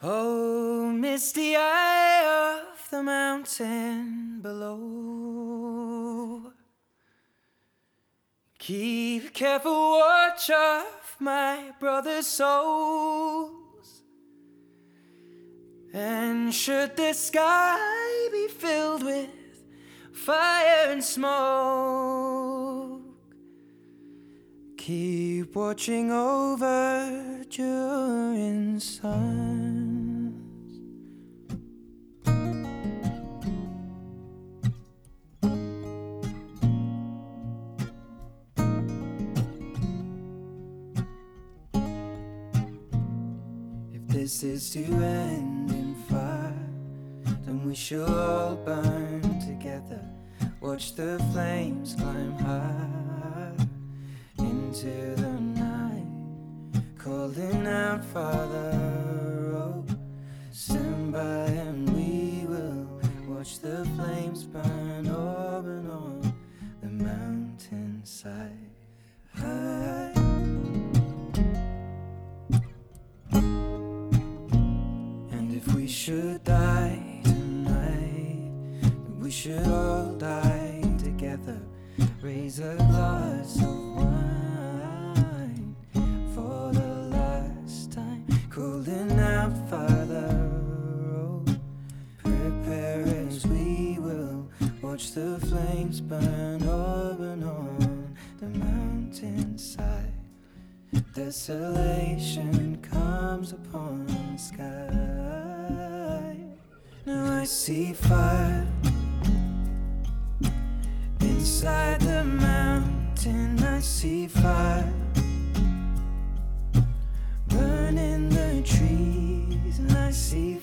Oh, misty eye of the mountain below, keep careful watch of my brother's souls. And should the sky be filled with fire and smoke, keep watching over during suns. If this is to end in fire, then we shall all burn together. Watch the flames climb high into the night, calling out, Father, oh, stand by and we will watch the flames burn over and on the mountainside. And if we should die tonight, we should all die together. Raise a glass of wine for the last time, calling out, Father, oh, prepare as we will watch the flames burn over and on the mountainside. Desolation comes upon the sky. Now I see fire inside the mountain. I see fire burning the trees, and I see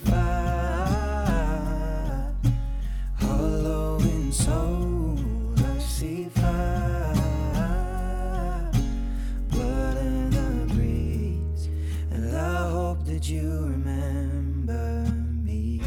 fire hollow in soul. I see fire, blood in the breeze, and I hope that you remember me.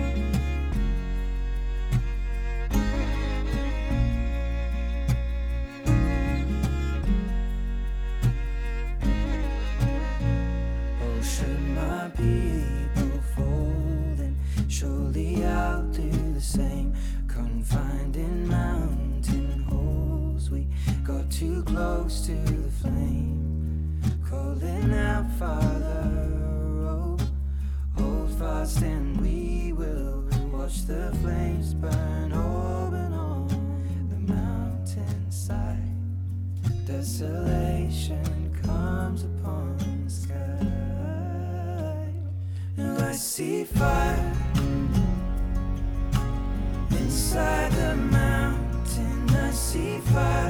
Should my people fall, then surely I'll do the same. Confined in mountain holes, we got too close to the flame, calling out, Father, oh, hold fast and we will watch the flames burn over and on the mountainside. Desolation comes upon the sky. I see fire inside the mountain. I see fire